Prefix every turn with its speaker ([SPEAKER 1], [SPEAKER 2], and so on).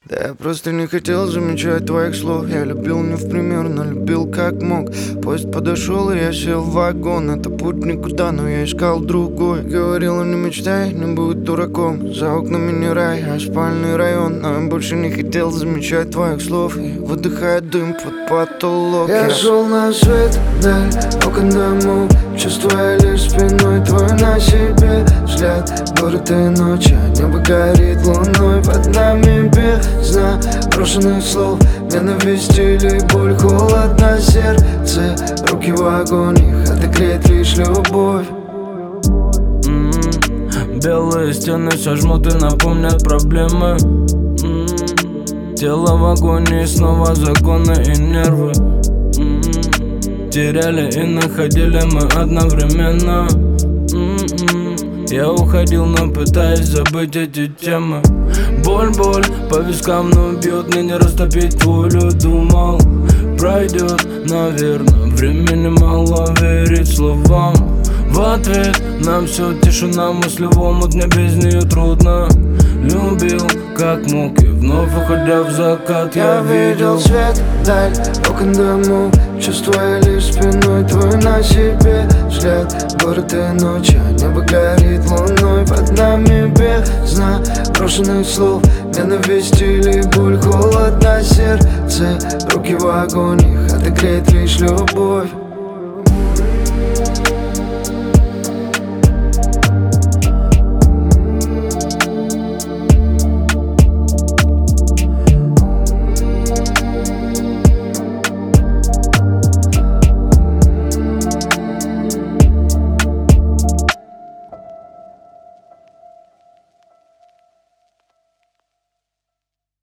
[SPEAKER 1] Да я просто не хотел замечать твоих слов. Я любил не в пример, но любил как мог. Поезд подошел, и я сел в вагон. Это путь никуда, но я искал другой. Говорила, не мечтай, не будь дураком. За окнами не рай, а спальный район. Но я больше не хотел замечать твоих слов. И выдыхая дым под потолок. Я шел на свет, даль, окон домов, чувствуя лишь спиной твой на себе взгляд. Город и ночь, а небо горит луной. Под нами бездна брошенных слов, ненависть или боль, холод на сердце, руки в огонь, их отогреет лишь любовь.
[SPEAKER 2] Белые стены все жмут и напомнят проблемы. Тело в агонии, снова законы и нервы. Теряли и находили мы одновременно. Я уходил, но пытаясь забыть эти темы. Боль по вискам, но бьет, мне не растопить волю. Думал, пройдет, наверное, времени мало верить словам. В ответ на все тишина, мысли в омут, мне без нее трудно. Любил, как мог, и вновь уходя в закат я видел
[SPEAKER 1] свет, даль, окон домов, чувствуя лишь спиной твой на себе взгляд. Город и ночь, а небо горит луной. Под нами бездна брошенных слов, ненависть или боль, холод на сердце, руки в огонь, их отогреет лишь любовь.